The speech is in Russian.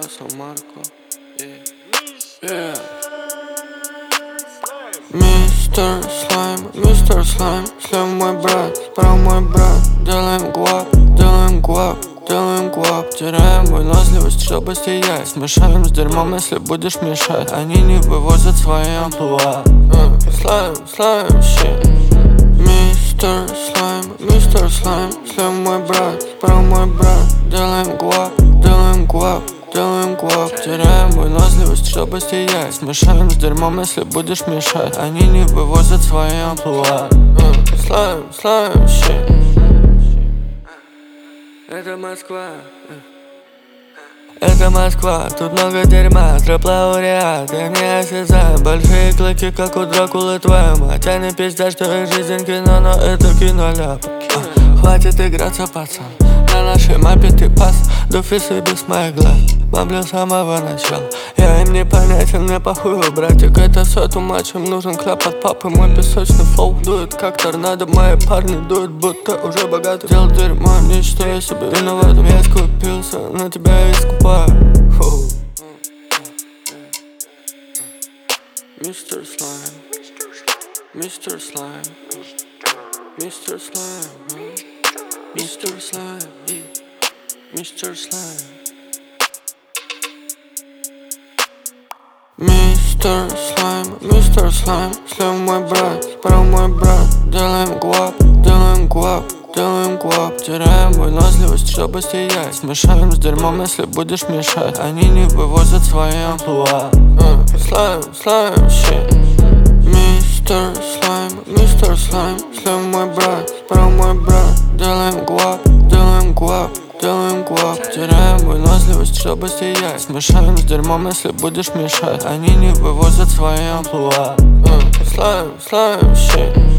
Марко. Мистер Слайм, слева мой брат, справа мой брат. Делаем гуап, теряем выносливость, чтобы сиять. Смешаем с дерьмом, если будешь мешать. Они не вывозят свои амплуа. Слайм, щит. Мистер Слайм, слева мой брат, справа мой брат. Делаем гуап, теряем выносливость, чтобы сиять. Смешаем с дерьмом, если будешь мешать. Они не вывозят свои амплуа. Слайм, щит. Это Москва, тут много дерьма, трэп лауреат, я не осязаем. Большие клыки, как у Дракулы, твоя мать. Они пиздят, что их жизнь кино, но это киноляп. Хватит играться, пацан, на нашей мапе ты пас. Дуфисы без моих глаз, бомблю с самого начала. Я им не понятен, мне похуй, братик. Это все тумач, им нужен кляп от папы. Мой песочный флоу дует, как торнадо. Мои парни дуют, будто уже богаты. Делал дерьмо, ничто, я себе виноватым. Я скупился, на тебя я искупаю. Мистер Слайм, Мистер Слайм, Мистер Слайм, Мистер Слайм, Мистер Слайм. Мистер Слайм, слева мой брат, справа мой брат. Делаем гуап, теряем выносливость, чтобы сиять. Смешаем с дерьмом, если будешь мешать. Они не вывозят свои амплуа. Слайм, щит. Мистер Слайм, слева мой брат, справа мой брат. Делаем гуап, теряем выносливость, чтобы сиять. Смешаем с дерьмом, если будешь мешать. Они не вывозят свои амплуа. Слайм, щит.